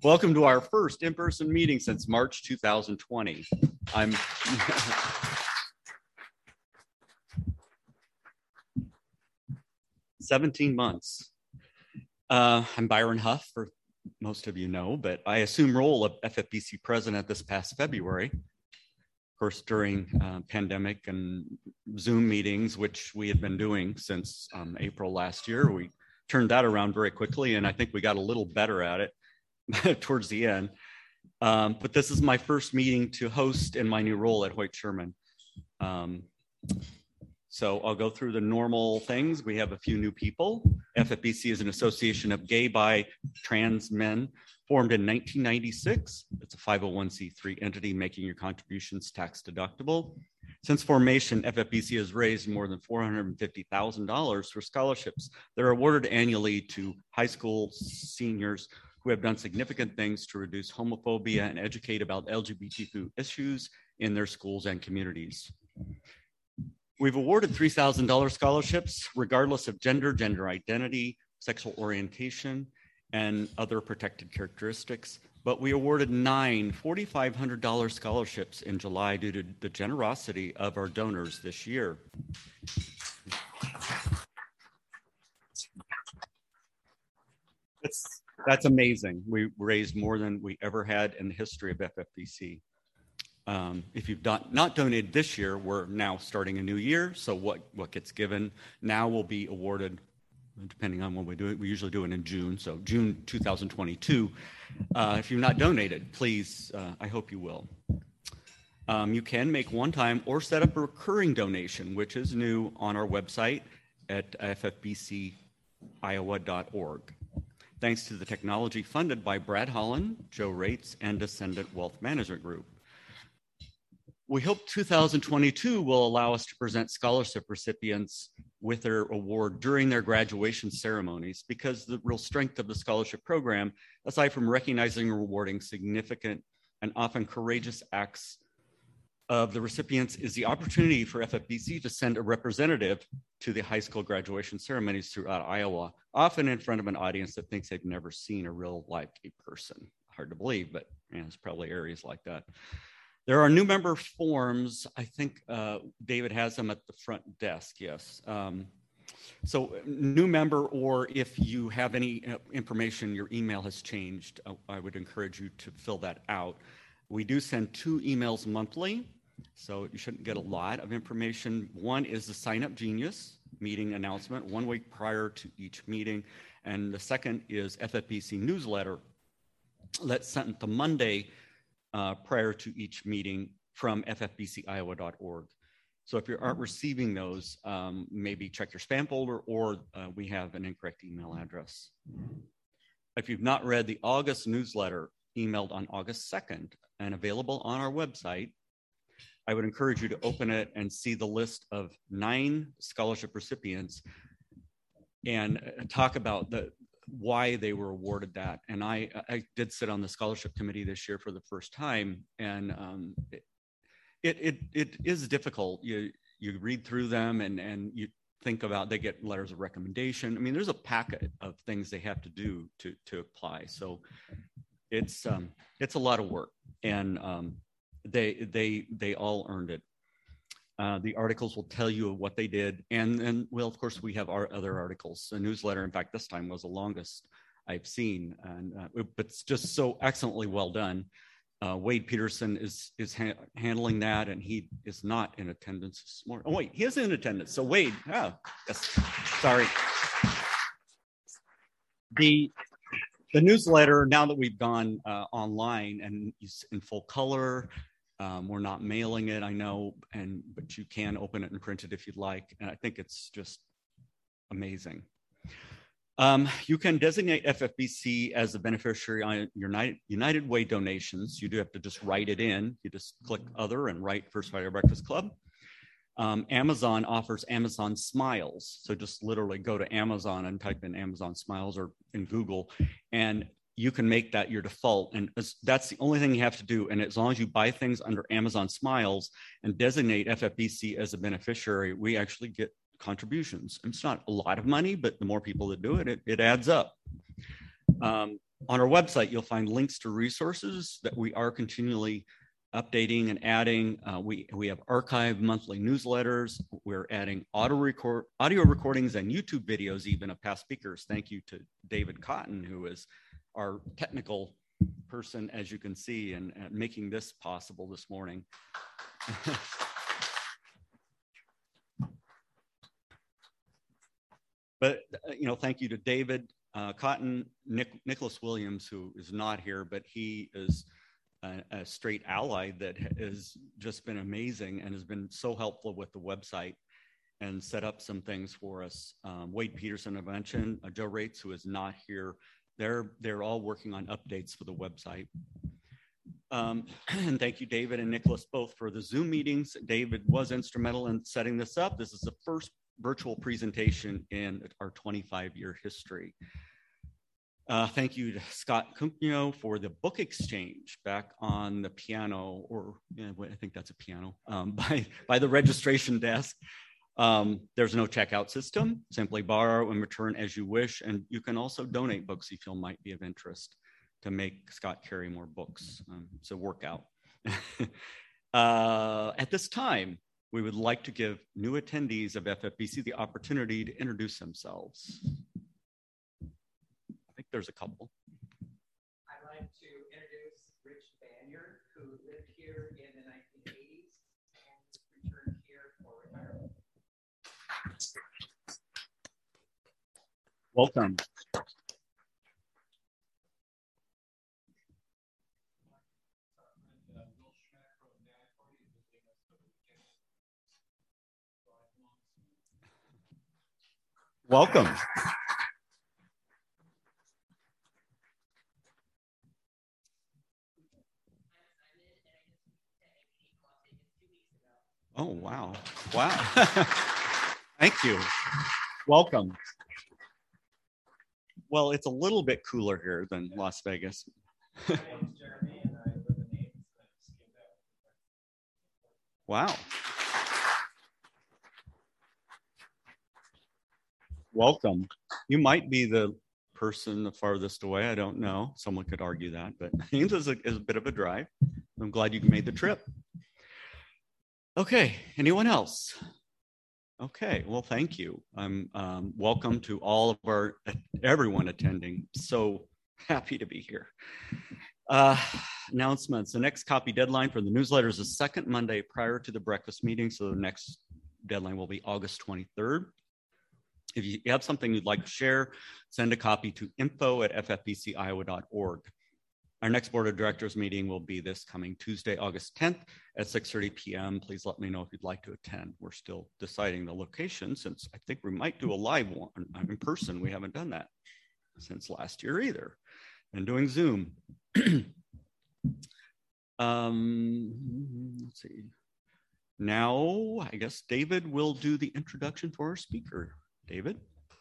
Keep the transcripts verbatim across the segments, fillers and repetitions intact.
Welcome to our first in-person meeting since March two thousand twenty. I'm seventeen months. Uh, I'm Byron Huff, for most of you know, but I assumed role of F F B C president this past February. Of course, during uh, pandemic and Zoom meetings, which we had been doing since um, April last year, we turned that around very quickly, and I think we got a little better at it towards the end. Um, but this is my first meeting to host in my new role at Hoyt Sherman. Um, so I'll go through the normal things. We have a few new people. F F B C is an association of gay, bi, trans men formed in nineteen ninety-six. It's a five oh one c three entity making your contributions tax deductible. Since formation, F F B C has raised more than four hundred fifty thousand dollars for scholarships that are awarded annually to high school seniors who have done significant things to reduce homophobia and educate about L G B T Q issues in their schools and communities. We've awarded three thousand dollars scholarships regardless of gender, gender identity, sexual orientation, and other protected characteristics. But we awarded nine four thousand five hundred dollars scholarships in July due to the generosity of our donors this year. That's, that's amazing. We raised more than we ever had in the history of F F B C. Um, if you've not, not donated this year, we're now starting a new year. So what, what gets given now will be awarded, depending on when we do it. We usually do it in June, so June two thousand twenty-two. Uh, if you've not donated, please, uh, I hope you will. Um, you can make one-time or set up a recurring donation, which is new on our website at f f b c iowa dot org. Thanks to the technology funded by Brad Holland, Joe Rates, and Descendant Wealth Management Group. We hope two thousand twenty-two will allow us to present scholarship recipients with their award during their graduation ceremonies, because the real strength of the scholarship program, aside from recognizing and rewarding significant and often courageous acts of the recipients, is the opportunity for F F B C to send a representative to the high school graduation ceremonies throughout Iowa, often in front of an audience that thinks they've never seen a real live gay person. Hard to believe, but you know, there's probably areas like that. There are new member forms. I think uh, David has them at the front desk, yes. Um, so new member, or if you have any information, your email has changed, uh, I would encourage you to fill that out. We do send two emails monthly, so you shouldn't get a lot of information. One is the Sign Up Genius meeting announcement, one week prior to each meeting. And the second is F F B C newsletter that's sent the Monday Uh, prior to each meeting from f f b c iowa dot org. So if you aren't receiving those, um, maybe check your spam folder, or uh, we have an incorrect email address. If you've not read the August newsletter emailed on August second and available on our website, I would encourage you to open it and see the list of nine scholarship recipients and talk about the why they were awarded that. And I, I did sit on the scholarship committee this year for the first time, and um, it, it, it, it is difficult. You, you read through them and, and you think about, they get letters of recommendation. I mean, there's a packet of things they have to do to, to apply. So it's, um, it's a lot of work, and um, they, they, they all earned it. Uh, the articles will tell you what they did. And then, well, of course, we have our other articles. The newsletter, in fact, this time was the longest I've seen. And uh, it, but it's just so excellently well done. Uh, Wade Peterson is is ha handling that, and he is not in attendance this morning. Oh, wait, he is in attendance. So Wade, oh, yes, sorry. The, the newsletter, now that we've gone uh, online and in full color, Um, we're not mailing it, I know, and but you can open it and print it if you'd like. And I think it's just amazing. Um, you can designate F F B C as a beneficiary on your United, United Way donations. You do have to just write it in. You just click other and write First Friday Breakfast Club. Um, Amazon offers Amazon Smiles. So just literally go to Amazon and type in Amazon Smiles, or in Google, and you can make that your default. And that's the only thing you have to do. And as long as you buy things under Amazon Smiles and designate F F B C as a beneficiary, we actually get contributions. And it's not a lot of money, but the more people that do it, it, it adds up. Um, On our website, you'll find links to resources that we are continually updating and adding. Uh, we, we have archived monthly newsletters. We're adding audio, record, audio recordings and YouTube videos even of past speakers. Thank you to David Cotton, who is our technical person, as you can see, and, and making this possible this morning. But, you know, thank you to David uh, Cotton, Nick, Nicholas Williams, who is not here, but he is a, a straight ally that has just been amazing and has been so helpful with the website and set up some things for us. Um, Wade Peterson, I mentioned, uh, Joe Rates, who is not here. They're, they're all working on updates for the website. Um, and thank you, David and Nicholas, both for the Zoom meetings. David was instrumental in setting this up. This is the first virtual presentation in our twenty-five year history. Uh, thank you to Scott Cumpnio for the book exchange back on the piano, or yeah, I think that's a piano, um, by, by the registration desk. Um, there's no checkout system, simply borrow and return as you wish. And you can also donate books you feel might be of interest to make Scott carry more books. Um, it's a workout. uh, at this time, we would like to give new attendees of F F B C the opportunity to introduce themselves. I think there's a couple. I'd like to introduce Rich Banyard, who lived here in the nineteen eighties and returned here for retirement. Welcome. Welcome. Oh, wow. Wow. Thank you. Welcome. Well, it's a little bit cooler here than Las Vegas. Wow. Welcome. You might be the person the farthest away. I don't know. Someone could argue that, but Ames is a, is a bit of a drive. I'm glad you made the trip. Okay. Anyone else? Okay. Well, thank you. I'm um, welcome to all of our, everyone attending. So happy to be here. Uh, announcements. The next copy deadline for the newsletter is the second Monday prior to the breakfast meeting. So the next deadline will be August twenty-third. If you have something you'd like to share, send a copy to info at f f b c iowa dot org. Our next Board of Directors meeting will be this coming Tuesday, August tenth at six thirty p m Please let me know if you'd like to attend. We're still deciding the location, since I think we might do a live one in person. We haven't done that since last year either. And doing Zoom. um, let's see. Now, I guess David will do the introduction for our speaker. David?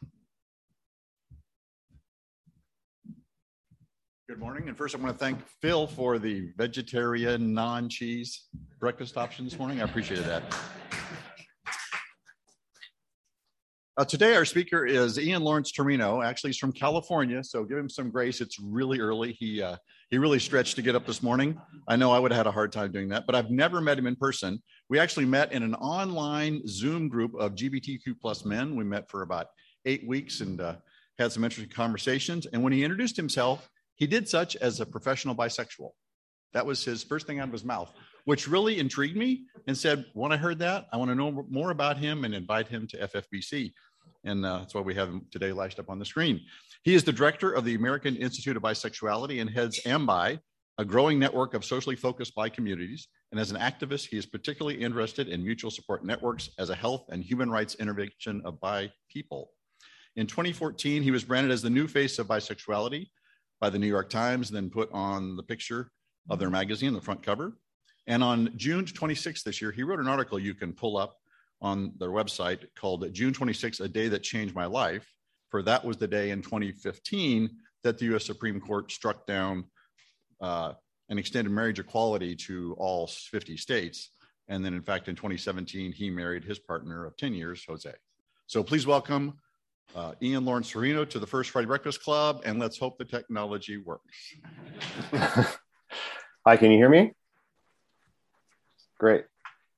Good morning. And first, I want to thank Phil for the vegetarian, non-cheese breakfast option this morning. I appreciated that. Uh, today, our speaker is Ian Lawrence Torino. Actually, he's from California, so give him some grace. It's really early. He uh, he really stretched to get up this morning. I know I would have had a hard time doing that, but I've never met him in person. We actually met in an online Zoom group of L G B T Q plus men. We met for about eight weeks and uh, had some interesting conversations. And when he introduced himself, he did such as a professional bisexual. That was his first thing out of his mouth, which really intrigued me, and said, when I heard that, I want to know more about him and invite him to F F B C. And uh, that's why we have him today lashed up on the screen. He is the director of the American Institute of Bisexuality and heads AMBI, a growing network of socially focused bi communities. And as an activist, he is particularly interested in mutual support networks as a health and human rights intervention of bi people. In twenty fourteen, he was branded as the new face of bisexuality by the New York Times, then put on the picture of their magazine, the front cover. And on June twenty-sixth this year, he wrote an article you can pull up on their website called June twenty-sixth, A Day That Changed My Life. For that was the day in twenty fifteen that the U S Supreme Court struck down uh, and extended marriage equality to all fifty states. And then in fact, in twenty seventeen, he married his partner of ten years, Jose. So please welcome uh, Ian Lawrence Torino to the First Friday Breakfast Club, and let's hope the technology works. Hi, can you hear me? Great.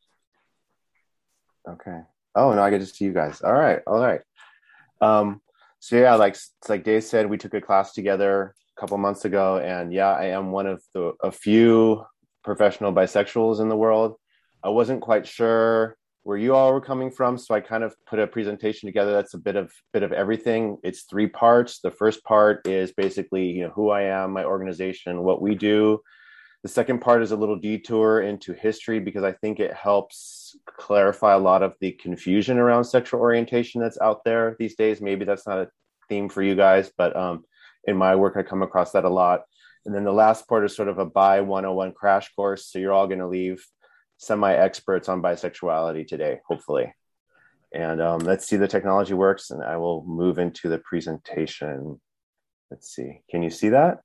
Okay. Oh, no, I get to see you guys. All right. All right. Um, so yeah, like, like Dave said, we took a class together a couple months ago, and yeah, I am one of the a few professional bisexuals in the world. I wasn't quite sure where you all were coming from, so I kind of put a presentation together that's a bit of bit of everything. It's three parts. The first part is basically, you know, who I am, my organization, what we do. The second part is a little detour into history, because I think it helps clarify a lot of the confusion around sexual orientation that's out there these days. Maybe that's not a theme for you guys, but um, in my work, I come across that a lot. And then the last part is sort of a Bi one oh one crash course. So you're all going to leave semi-experts on bisexuality today, hopefully. And um, let's see the technology works, and I will move into the presentation. Let's see. Can you see that?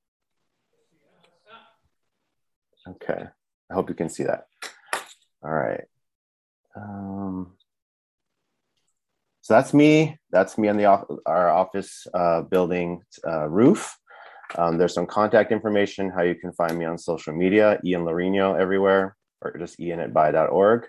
Okay. I hope you can see that. All right. Um, so that's me. That's me on the off our office uh, building uh, roof. Um, there's some contact information, how you can find me on social media, Ian Lorino everywhere, or just ian at bi dot org.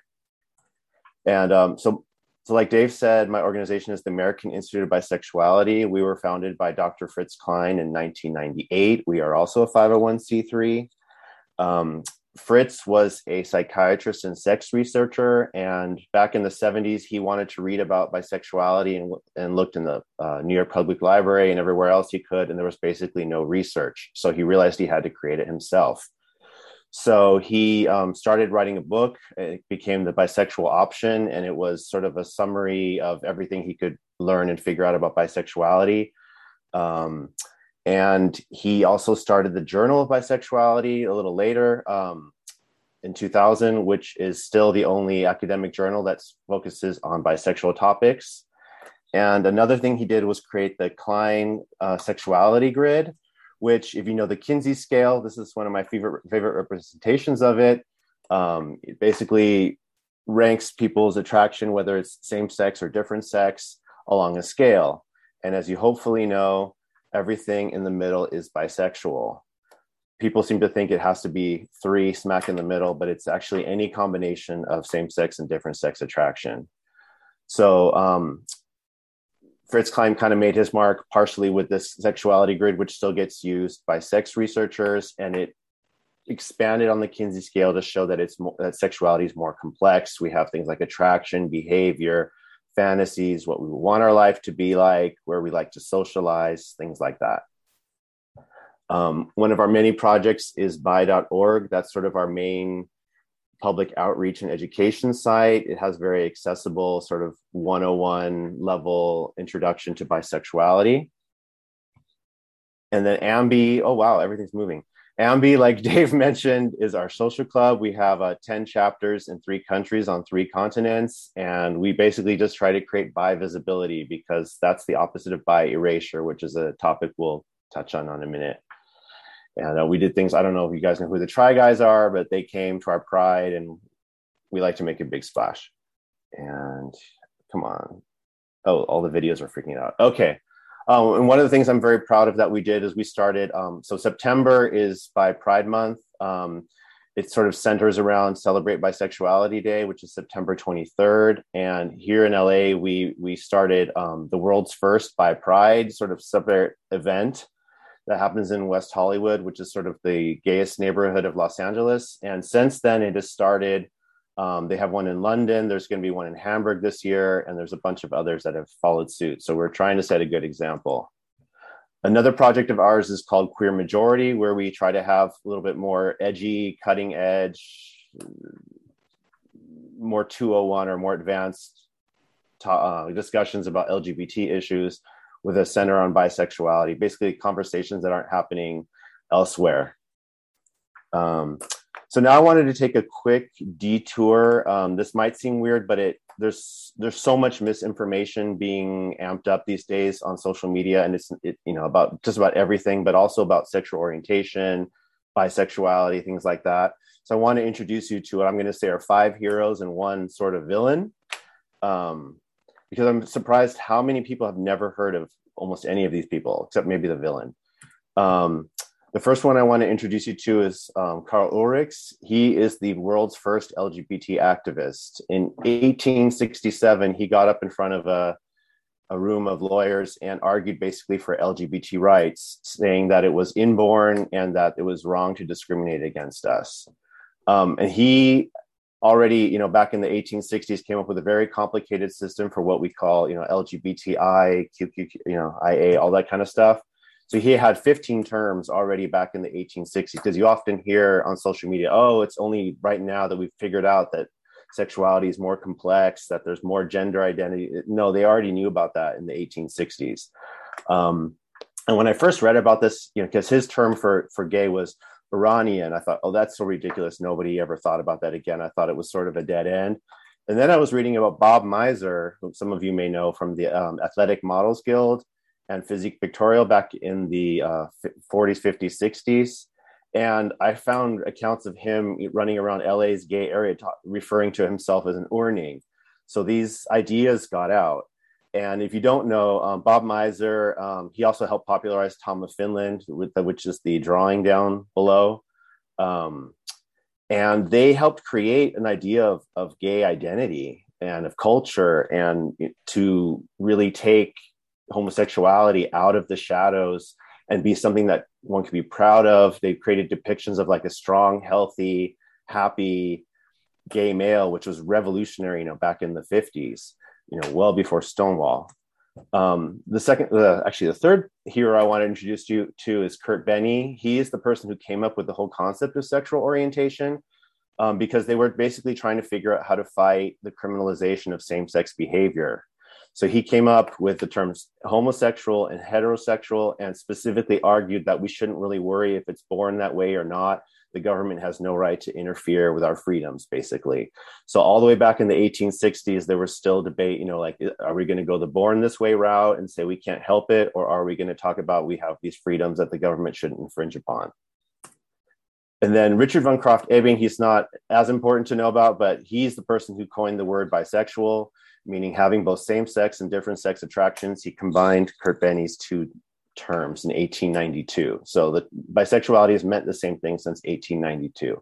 And um, so, so like Dave said, my organization is the American Institute of Bisexuality. We were founded by Doctor Fritz Klein in nineteen ninety-eight. We are also a five oh one c three. Um, Fritz was a psychiatrist and sex researcher, and back in the seventies, he wanted to read about bisexuality and, and looked in the uh, New York Public Library and everywhere else he could, and there was basically no research. So he realized he had to create it himself. So he um, started writing a book. It became The Bisexual Option, and it was sort of a summary of everything he could learn and figure out about bisexuality. Um, And he also started the Journal of Bisexuality a little later um, in two thousand, which is still the only academic journal that focuses on bisexual topics. And another thing he did was create the Klein uh, Sexuality Grid, which, if you know the Kinsey scale, this is one of my favorite, favorite representations of it. Um, it basically ranks people's attraction, whether it's same sex or different sex, along a scale. And as you hopefully know, everything in the middle is bisexual. People seem to think it has to be three smack in the middle, but it's actually any combination of same sex and different sex attraction. So um, Fritz Klein kind of made his mark partially with this sexuality grid, which still gets used by sex researchers, and it expanded on the Kinsey scale to show that it's more, that sexuality is more complex. We have things like attraction, behavior, fantasies, what we want our life to be like, where we like to socialize, things like that. Um, one of our many projects is bi dot org. That's sort of our main public outreach and education site. It has very accessible sort of one oh one level introduction to bisexuality. And then Ambi, oh wow, everything's moving. Ambi, like Dave mentioned, is our social club. We have uh, ten chapters in three countries on three continents. And we basically just try to create bi visibility, because that's the opposite of bi erasure, which is a topic we'll touch on in a minute. And uh, we did things, I don't know if you guys know who the Try Guys are, but they came to our Pride, and we like to make a big splash. And come on. Oh, all the videos are freaking out. Okay. Um, and one of the things I'm very proud of that we did is we started, um, so September is Bi Pride Month. Um, it sort of centers around Celebrate Bisexuality Day, which is September twenty-third. And here in L A, we we started um, the world's first Bi Pride sort of separate event that happens in West Hollywood, which is sort of the gayest neighborhood of Los Angeles. And since then, it has started. Um, they have one in London. There's going to be one in Hamburg this year, and there's a bunch of others that have followed suit. So we're trying to set a good example. Another project of ours is called Queer Majority, where we try to have a little bit more edgy, cutting edge, more two oh one or more advanced uh, discussions about L G B T issues with a center on bisexuality, basically conversations that aren't happening elsewhere. Um, So now I wanted to take a quick detour. Um, this might seem weird, but it there's there's so much misinformation being amped up these days on social media, and it's it, you know about just about everything, but also about sexual orientation, bisexuality, things like that. So I want to introduce you to what I'm going to say are five heroes and one sort of villain. Um, because I'm surprised how many people have never heard of almost any of these people, except maybe the villain. Um, the first one I want to introduce you to is um, Karl Ulrichs. He is the world's first L G B T activist. In eighteen sixty-seven, he got up in front of a, a room of lawyers and argued basically for L G B T rights, saying that it was inborn and that it was wrong to discriminate against us. Um, and he already, you know, back in the eighteen sixties, came up with a very complicated system for what we call, you know, L G B T I, Q Q, you know, I A, all that kind of stuff. So he had fifteen terms already back in the eighteen sixties, because you often hear on social media, oh, it's only right now that we've figured out that sexuality is more complex, that there's more gender identity. No, they already knew about that in the eighteen sixties. Um, and when I first read about this, you know, because his term for, for gay was Iranian, I thought, oh, that's so ridiculous. Nobody ever thought about that again. I thought it was sort of a dead end. And then I was reading about Bob Miser, who some of you may know from the um, Athletic Models Guild and Physique Pictorial back in the uh, forties, fifties, sixties. And I found accounts of him running around L A's gay area, talk, referring to himself as an Urning. So these ideas got out. And if you don't know, um, Bob Miser, um, he also helped popularize Tom of Finland, with the, which is the drawing down below. Um, and they helped create an idea of, of gay identity and of culture, and to really take homosexuality out of the shadows and be something that one could be proud of. They created depictions of like a strong, healthy, happy gay male, which was revolutionary, you know, back in the fifties, you know, well before Stonewall. Um, the second, uh, actually the third hero I want to introduce you to is Kurt Benny. He is the person who came up with the whole concept of sexual orientation, um, because they were basically trying to figure out how to fight the criminalization of same-sex behavior. So he came up with the terms homosexual and heterosexual, and specifically argued that we shouldn't really worry if it's born that way or not. The government has no right to interfere with our freedoms, basically. So all the way back in the eighteen sixties, there was still debate, you know, like, are we going to go the born this way route and say we can't help it? Or are we going to talk about we have these freedoms that the government shouldn't infringe upon? And then Richard von Krafft-Ebing, he's not as important to know about, but he's the person who coined the word bisexual, meaning having both same-sex and different sex attractions. He combined Kurt Benny's two terms in eighteen ninety-two. So the bisexuality has meant the same thing since eighteen ninety-two.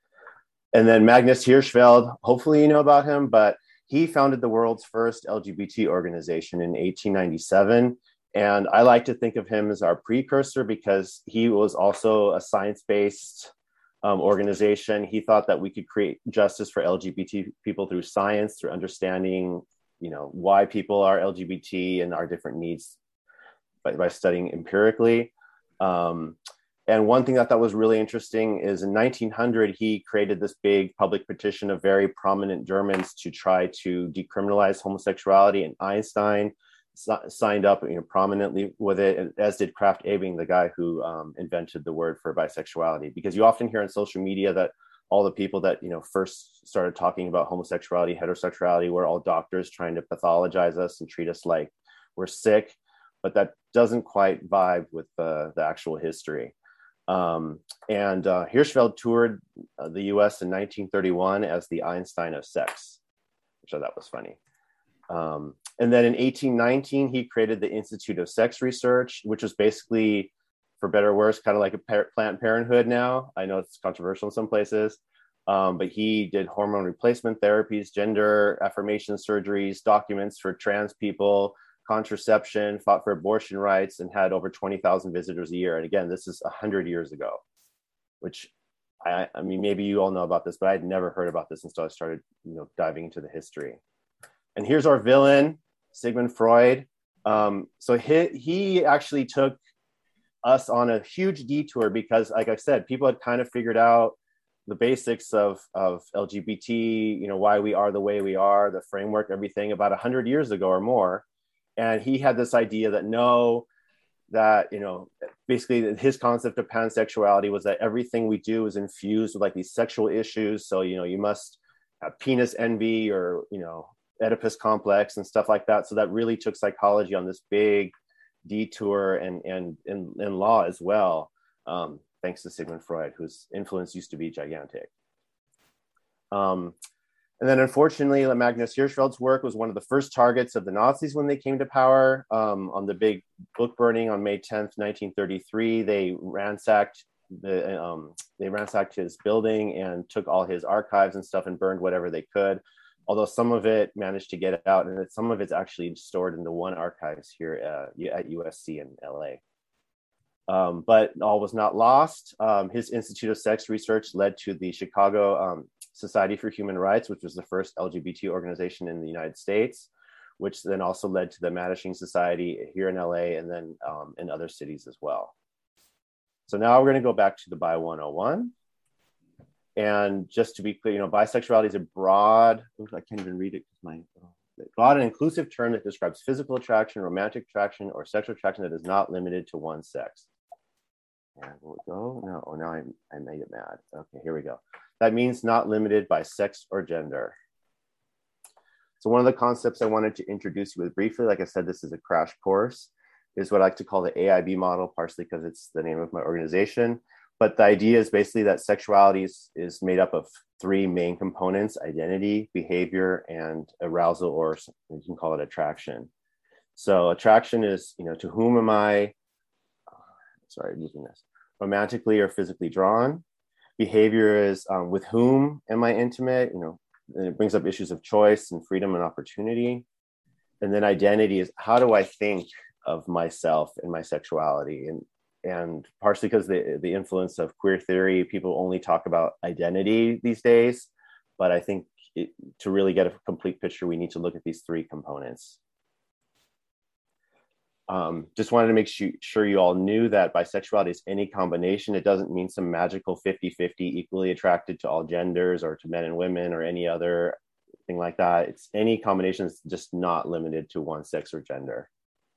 And then Magnus Hirschfeld, hopefully you know about him, but he founded the world's first L G B T organization in eighteen ninety-seven. And I like to think of him as our precursor, because he was also a science-based um, organization. He thought that we could create justice for L G B T people through science, through understanding, you know, why people are L G B T and our different needs by, by studying empirically. Um, and one thing that I thought was really interesting is in nineteen hundred, he created this big public petition of very prominent Germans to try to decriminalize homosexuality, and Einstein signed up, you know, prominently with it, as did Krafft-Ebing, the guy who um, invented the word for bisexuality. Because you often hear on social media that all the people that, you know, first started talking about homosexuality, heterosexuality, were all doctors trying to pathologize us and treat us like we're sick, but that doesn't quite vibe with the, the actual history. Um, and uh, Hirschfeld toured uh, the U S in nineteen thirty-one as the Einstein of sex, which I thought was funny. Um, and then in eighteen nineteen, he created the Institute of Sex Research, which was basically, for better or worse, kind of like a par- Planned Parenthood now. I know it's controversial in some places, um, but he did hormone replacement therapies, gender affirmation surgeries, documents for trans people, contraception, fought for abortion rights, and had over twenty thousand visitors a year. And again, this is one hundred years ago, which I, I mean, maybe you all know about this, but I'd never heard about this until I started, you know, diving into the history. And here's our villain, Sigmund Freud. Um, so he, he actually took us on a huge detour because, like I said, people had kind of figured out the basics of, of L G B T, you know, why we are the way we are, the framework, everything about one hundred years ago or more. And he had this idea that no, that, you know, basically his concept of pansexuality was that everything we do is infused with like these sexual issues. So, you know, you must have penis envy or, you know, Oedipus complex and stuff like that. So that really took psychology on this big detour, and and and, and law as well, um, thanks to Sigmund Freud, whose influence used to be gigantic. Um, And then unfortunately, Magnus Hirschfeld's work was one of the first targets of the Nazis when they came to power. Um, on the big book burning on May tenth, nineteen thirty-three, they ransacked the um, they ransacked his building and took all his archives and stuff and burned whatever they could. Although some of it managed to get out, and it, some of it's actually stored in the one archives here uh, at U S C in L A. Um, but all was not lost. Um, his Institute of Sex Research led to the Chicago um, Society for Human Rights, which was the first L G B T organization in the United States, which then also led to the Mattachine Society here in L A and then um, in other cities as well. So now we're going to go back to the Bi one oh one. And just to be clear, you know, bisexuality is a broad, oops, I can't even read it because my, broad and inclusive term that describes physical attraction, romantic attraction, or sexual attraction that is not limited to one sex. And will it go? No, oh, now I, I made it mad. Okay, here we go. That means not limited by sex or gender. So one of the concepts I wanted to introduce you with briefly, like I said, this is a crash course, is what I like to call the A I B model, partially because it's the name of my organization. But the idea is basically that sexuality is, is made up of three main components: identity, behavior, and arousal, or you can call it attraction. So attraction is, you know, to whom am I, sorry, using this, romantically or physically drawn. Behavior is um, with whom am I intimate, you know, and it brings up issues of choice and freedom and opportunity. And then identity is how do I think of myself and my sexuality? And and partially because the, the influence of queer theory, people only talk about identity these days. But I think it, to really get a complete picture, we need to look at these three components. Um, just wanted to make sure you all knew that bisexuality is any combination. It doesn't mean some magical fifty fifty equally attracted to all genders or to men and women or any other thing like that. It's any combination that's just not limited to one sex or gender.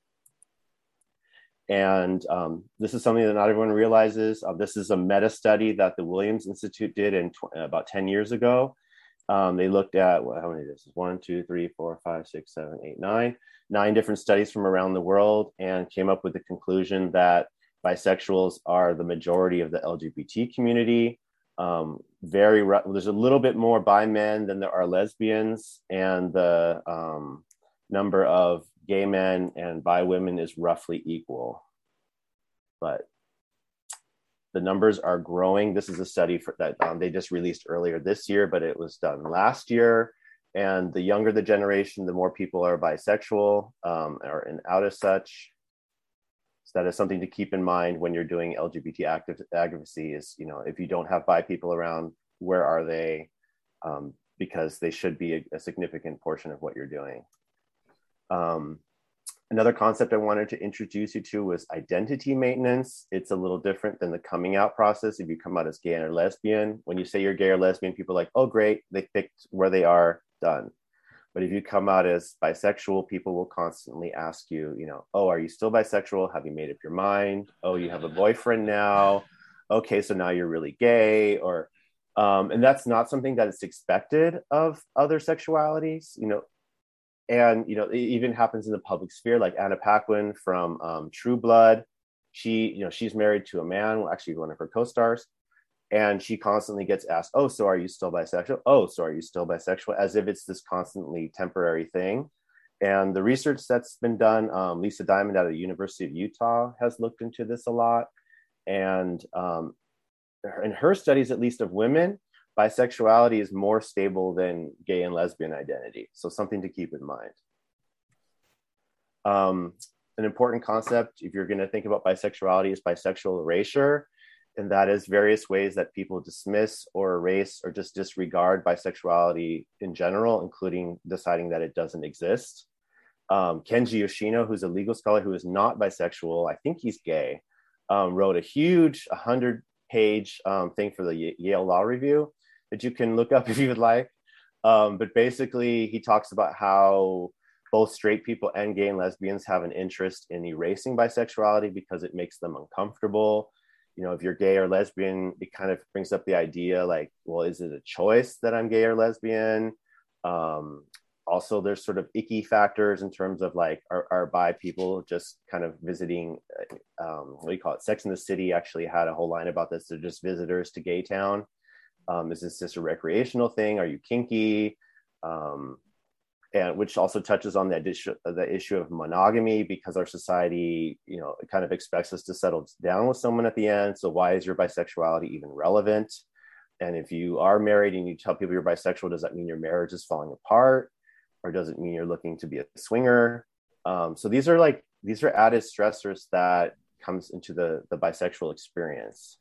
And um, this is something that not everyone realizes. Uh, this is a meta study that the Williams Institute did in about ten years ago. Um, they looked at, well, how many this is? One, two, three, four, five, six, seven, eight, nine. Nine different studies from around the world and came up with the conclusion that bisexuals are the majority of the L G B T community. Um, very, there's a little bit more bi men than there are lesbians, and the um, number of gay men and bi women is roughly equal. But the numbers are growing. This is a study for, that um, they just released earlier this year, but it was done last year. And the younger the generation, the more people are bisexual um, or and out as such. So that is something to keep in mind when you're doing L G B T active, advocacy is, you know, if you don't have bi people around, where are they? Um, because they should be a, a significant portion of what you're doing. Um, Another concept I wanted to introduce you to was identity maintenance. It's a little different than the coming out process. If you come out as gay or lesbian, when you say you're gay or lesbian, people are like, oh, great, they picked where they are, done. But if you come out as bisexual, people will constantly ask you, you know, oh, are you still bisexual? Have you made up your mind? Oh, you have a boyfriend now. Okay, so now you're really gay. Or, um, and that's not something that is expected of other sexualities, you know. And, you know, it even happens in the public sphere, like Anna Paquin from um, True Blood. She, you know, she's married to a man, well, actually one of her co-stars. And she constantly gets asked, oh, so are you still bisexual? Oh, so are you still bisexual? As if it's this constantly temporary thing. And the research that's been done, um, Lisa Diamond out of the University of Utah has looked into this a lot. And um, in her studies, at least of women, bisexuality is more stable than gay and lesbian identity. So something to keep in mind. Um, an important concept, if you're going to think about bisexuality, is bisexual erasure. And that is various ways that people dismiss or erase or just disregard bisexuality in general, including deciding that it doesn't exist. Um, Kenji Yoshino, who's a legal scholar who is not bisexual, I think he's gay, um, wrote a huge one hundred page um, thing for the Yale Law Review that you can look up if you would like. Um, but basically, he talks about how both straight people and gay and lesbians have an interest in erasing bisexuality because it makes them uncomfortable. You know, if you're gay or lesbian, it kind of brings up the idea like, well, is it a choice that I'm gay or lesbian? Um, also, there's sort of icky factors in terms of like, are, are bi people just kind of visiting, um, what do you call it? Sex and the City actually had a whole line about this. They're just visitors to gay town. Um, is this just a recreational thing? Are you kinky? Um, and which also touches on the issue, the issue of monogamy, because our society, you know, it kind of expects us to settle down with someone at the end. So why is your bisexuality even relevant? And if you are married and you tell people you're bisexual, does that mean your marriage is falling apart? Or does it mean you're looking to be a swinger? Um, so these are like, these are added stressors that comes into the, the bisexual experience.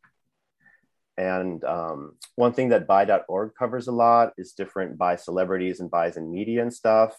And um, one thing that bi dot org covers a lot is different bi celebrities and bis in media and stuff.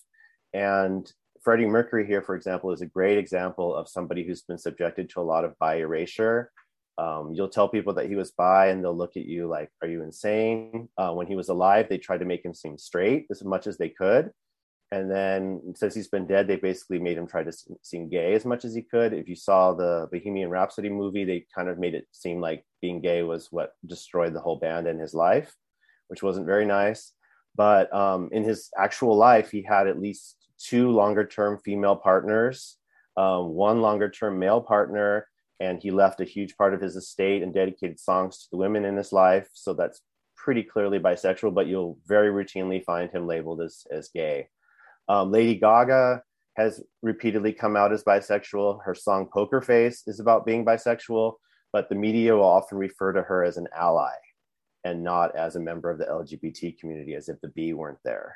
And Freddie Mercury here, for example, is a great example of somebody who's been subjected to a lot of bi erasure. Um, you'll tell people that he was bi and they'll look at you like, are you insane? Uh, when he was alive, they tried to make him seem straight as much as they could. And then since he's been dead, they basically made him try to seem gay as much as he could. If you saw the Bohemian Rhapsody movie, they kind of made it seem like being gay was what destroyed the whole band and his life, which wasn't very nice. But um, in his actual life, he had at least two longer term female partners, um, one longer term male partner, and he left a huge part of his estate and dedicated songs to the women in his life. So that's pretty clearly bisexual, but you'll very routinely find him labeled as, as gay. Um, Lady Gaga has repeatedly come out as bisexual. Her song Poker Face is about being bisexual, but the media will often refer to her as an ally and not as a member of the L G B T community, as if the B weren't there.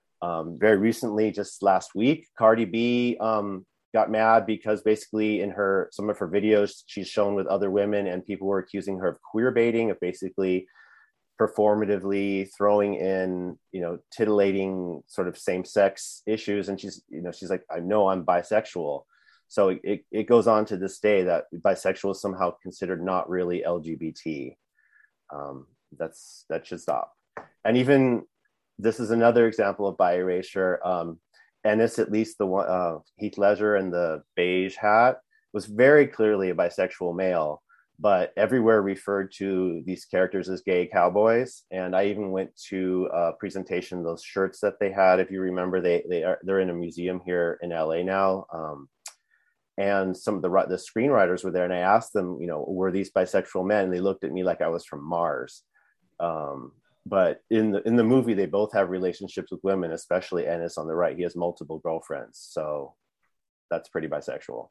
Um, very recently, just last week, Cardi B um, got mad because basically in her some of her videos, she's shown with other women and people were accusing her of queer baiting, of basically performatively throwing in, you know, titillating sort of same-sex issues. And she's, you know, she's like, I know I'm bisexual. So it, it goes on to this day that bisexual is somehow considered not really L G B T. Um, that's, that should stop. And even, this is another example of bi erasure. Um, Ennis, at least the one, uh, Heath Ledger in the beige hat, was very clearly a bisexual male, but everywhere referred to these characters as gay cowboys. And I even went to a presentation, those shirts that they had, if you remember, they, they are, they're in a museum here in L A now. Um, and some of the, the screenwriters were there and I asked them, you know, were these bisexual men? And they looked at me like I was from Mars. Um, but in the, in the movie, they both have relationships with women, especially Ennis on the right. He has multiple girlfriends. So that's pretty bisexual.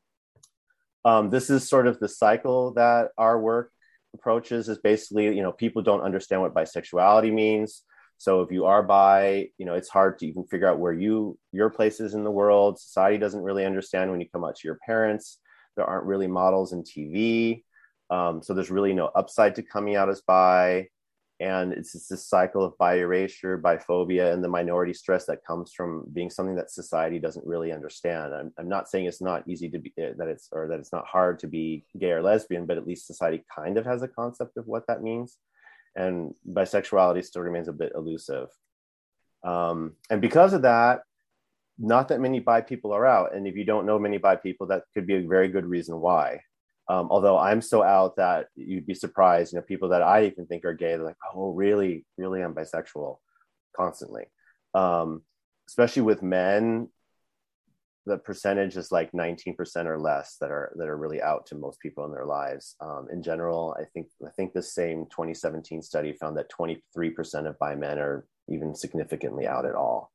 Um, this is sort of the cycle that our work approaches, is basically, you know, people don't understand what bisexuality means. So if you are bi, you know, it's hard to even figure out where you, your place is in the world. Society doesn't really understand when you come out to your parents. There aren't really models in T V. Um, so there's really no upside to coming out as bi. And it's just this cycle of bi erasure, biphobia, and the minority stress that comes from being something that society doesn't really understand. I'm, I'm not saying it's not easy to be, that it's, or that it's not hard to be gay or lesbian, but at least society kind of has a concept of what that means. And bisexuality still remains a bit elusive. Um, and because of that, not that many bi people are out. And if you don't know many bi people, that could be a very good reason why. Um, although I'm so out that you'd be surprised, you know, people that I even think are gay, they're like, oh, really, really, I'm bisexual constantly. Um, especially with men, the percentage is like nineteen percent or less that are that are really out to most people in their lives. Um, in general, I think I think the same twenty seventeen study found that twenty-three percent of bi men are even significantly out at all.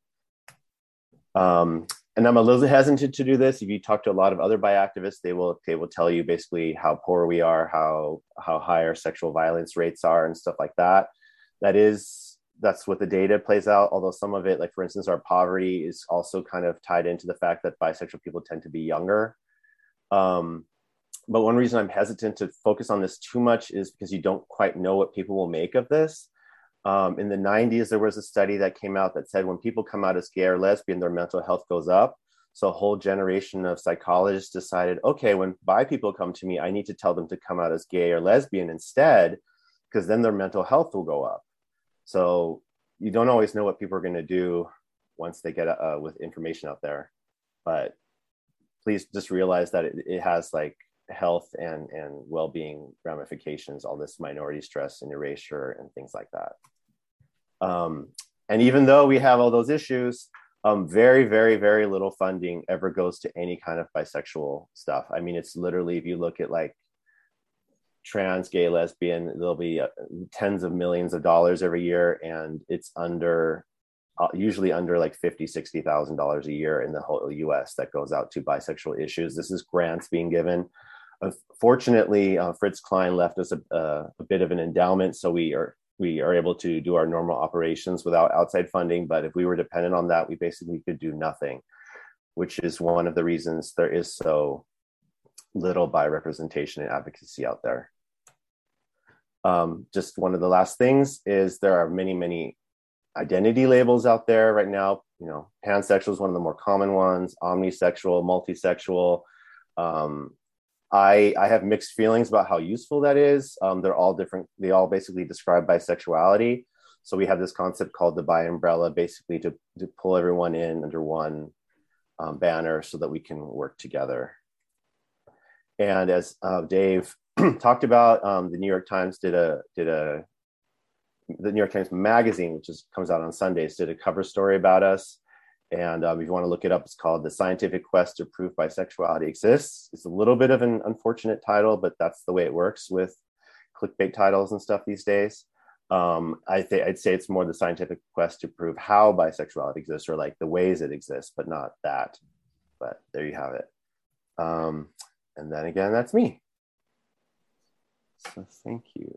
Um, and I'm a little hesitant to do this. If you talk to a lot of other bi activists, they will they will tell you basically how poor we are, how how high our sexual violence rates are, and stuff like that. That is, that's what the data plays out. Although some of it, like for instance, our poverty is also kind of tied into the fact that bisexual people tend to be younger. Um, but one reason I'm hesitant to focus on this too much is because you don't quite know what people will make of this. Um, in the nineties, there was a study that came out that said when people come out as gay or lesbian, their mental health goes up. So a whole generation of psychologists decided, okay, when bi people come to me, I need to tell them to come out as gay or lesbian instead, because then their mental health will go up. So you don't always know what people are going to do once they get uh, with information out there. But please just realize that it, it has like health and, and well-being ramifications, all this minority stress and erasure and things like that. Um, and even though we have all those issues, um, very, very, very little funding ever goes to any kind of bisexual stuff. I mean, it's literally, if you look at like trans, gay, lesbian, there'll be uh, tens of millions of dollars every year, and it's under uh, usually under like fifty, sixty thousand dollars a year in the whole U S that goes out to bisexual issues. This is grants being given. Unfortunately, uh, Fritz Klein left us a, a, a bit of an endowment, so we are we are able to do our normal operations without outside funding. But if we were dependent on that, we basically could do nothing, which is one of the reasons there is so little bi representation and advocacy out there. Um, just one of the last things is there are many, many identity labels out there right now. You know, pansexual is one of the more common ones, omnisexual, multisexual. Um, I, I have mixed feelings about how useful that is. Um, they're all different. They all basically describe bisexuality. So we have this concept called the bi umbrella, basically to, to pull everyone in under one um, banner so that we can work together. And as uh, Dave talked about, um, the New York Times did a, did a, the New York Times Magazine, which is, comes out on Sundays, did a cover story about us. And um, if you want to look it up, it's called The Scientific Quest to Prove Bisexuality Exists. It's a little bit of an unfortunate title, but that's the way it works with clickbait titles and stuff these days. Um, I th- I'd say it's more the scientific quest to prove how bisexuality exists, or like the ways it exists, but not that. But there you have it. Um, and then again, that's me. So thank you.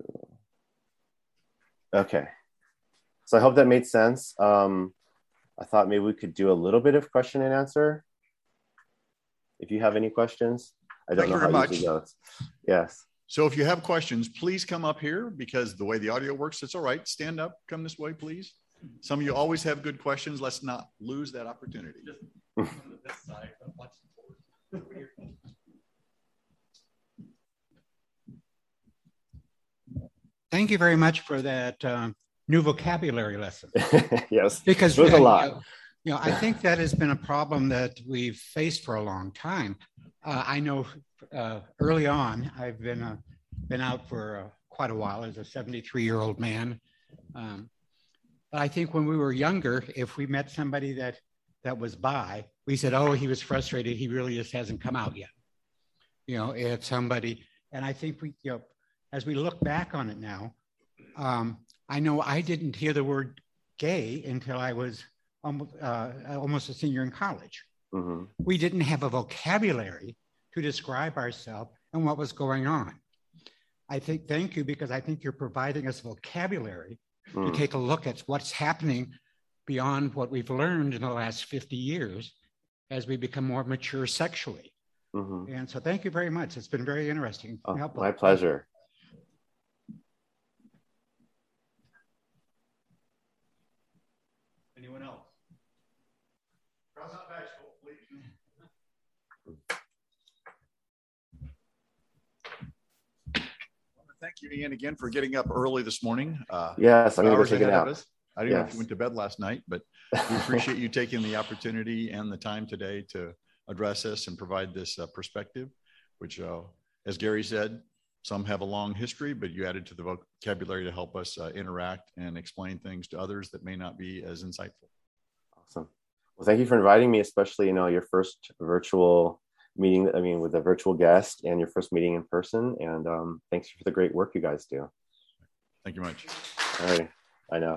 Okay. So I hope that made sense. Um, I thought maybe we could do a little bit of question and answer. If you have any questions, I don't Thank know you how very it usually goes. Yes. So if you have questions, please come up here, because the way the audio works, it's all right. Stand up, come this way, please. Some of you always have good questions. Let's not lose that opportunity. Just on this side, but watch forward. Thank you very much for that um, new vocabulary lesson. Yes, Because it was a uh, lot. You know, you know, I think that has been a problem that we've faced for a long time. Uh, I know uh, early on, I've been uh, been out for uh, quite a while as a seventy-three-year-old man. Um, but I think when we were younger, if we met somebody that that was bi, we said, "Oh, he was frustrated. He really just hasn't come out yet." You know, if somebody, and I think we, you know, as we look back on it now, um, I know I didn't hear the word gay until I was almost, uh, almost a senior in college. Mm-hmm. We didn't have a vocabulary to describe ourselves and what was going on. I think, thank you, because I think you're providing us vocabulary Mm. to take a look at what's happening beyond what we've learned in the last fifty years as we become more mature sexually. Mm-hmm. And so thank you very much. It's been very interesting. Oh, and helpful. my pleasure. Anyone else? Thank you, Ian, again for getting up early this morning. Uh, Yes, I'm going to go hours take a ahead of nap. us. I didn't know if Yes. you went to bed last night, but we appreciate you taking the opportunity and the time today to address us and provide this uh, perspective, which, uh, as Gary said, some have a long history, but you added to the vocabulary to help us uh, interact and explain things to others that may not be as insightful. Awesome. Well, thank you for inviting me, especially, you know, your first virtual meeting, I mean, with a virtual guest, and your first meeting in person. And um, thanks for the great work you guys do. Thank you much. All right. I know.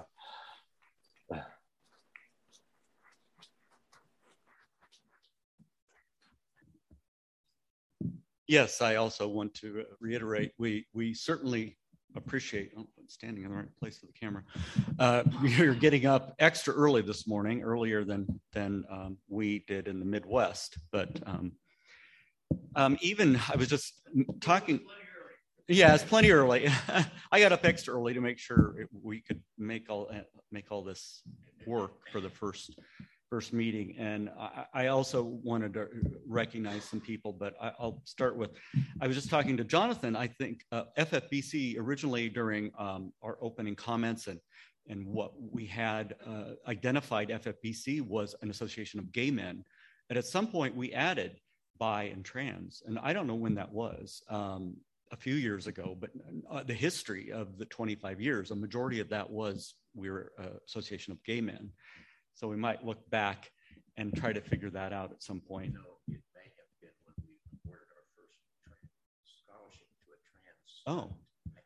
Yes, I also want to reiterate, we we certainly appreciate, oh, I'm standing in the right place for the camera. Uh, you're getting up extra early this morning, earlier than, than um, we did in the Midwest. But um, um, even, I was just talking, yeah, it's plenty early. I got up extra early to make sure it, we could make all, make all this work for the first first meeting. And I, I also wanted to recognize some people, but I, I'll start with, I was just talking to Jonathan. I think uh, F F B C originally during um, our opening comments and, and what we had uh, identified F F B C was an association of gay men. And at some point we added bi and trans. And I don't know when that was, um, a few years ago, but uh, the history of the twenty-five years, a majority of that was we were an association of gay men. So we might look back and try to figure that out at some point. No, it may have been when we awarded our first trans scholarship to a trans. Oh, I think that may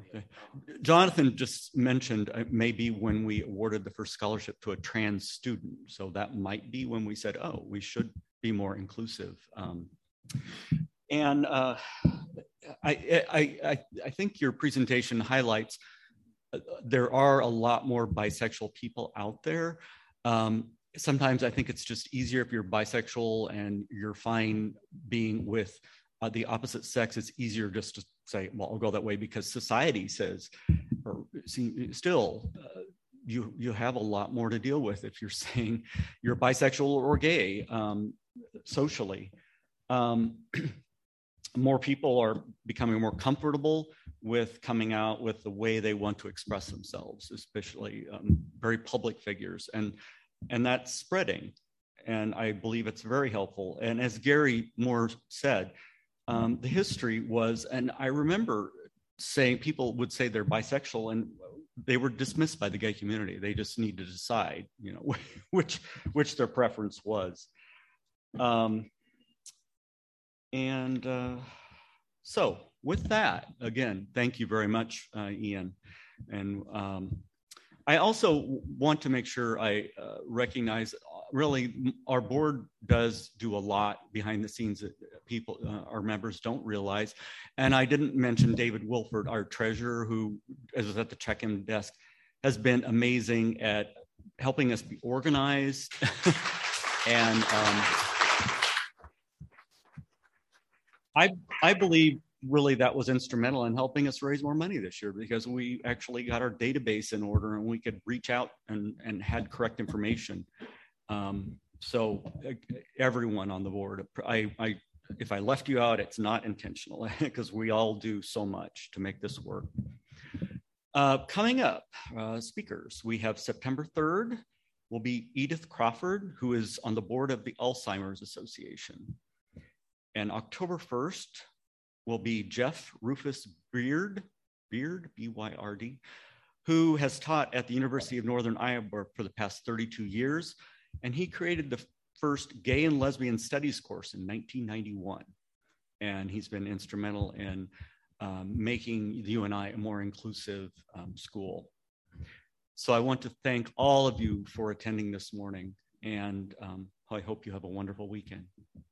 Okay. Jonathan just mentioned uh, maybe when we awarded the first scholarship to a trans student. So that might be when we said, oh, we should be more inclusive. Um, and uh, I, I, I, I think your presentation highlights uh, there are a lot more bisexual people out there. Um, sometimes I think it's just easier if you're bisexual and you're fine being with uh, the opposite sex. It's easier just to say, well, I'll go that way because society says, or see, still, uh, you you have a lot more to deal with if you're saying you're bisexual or gay um, socially. Um, more people are becoming more comfortable with coming out with the way they want to express themselves, especially um, very public figures, and and that's spreading. And I believe it's very helpful. And as Gary Moore said, um, the history was, and I remember saying people would say they're bisexual and they were dismissed by the gay community. They just need to decide, you know, which which their preference was. Um, and uh, so with that, again, thank you very much, uh, Ian. And um, I also want to make sure I uh, recognize, really, our board does do a lot behind the scenes that people, uh, our members don't realize. And I didn't mention David Wilford, our treasurer, who is at the check-in desk, has been amazing at helping us be organized. and um, I, I believe really that was instrumental in helping us raise more money this year, because we actually got our database in order and we could reach out and, and had correct information. Um, so uh, everyone on the board, I, I, if I left you out, it's not intentional because we all do so much to make this work. Uh, coming up, uh, speakers, we have September third will be Edith Crawford, who is on the board of the Alzheimer's Association. And October first will be Jeff Rufus Beard, Beard, B Y R D, who has taught at the University of Northern Iowa for the past thirty-two years. And he created the first gay and lesbian studies course in nineteen ninety-one. And he's been instrumental in um, making the U N I a more inclusive um, school. So I want to thank all of you for attending this morning. And um, I hope you have a wonderful weekend.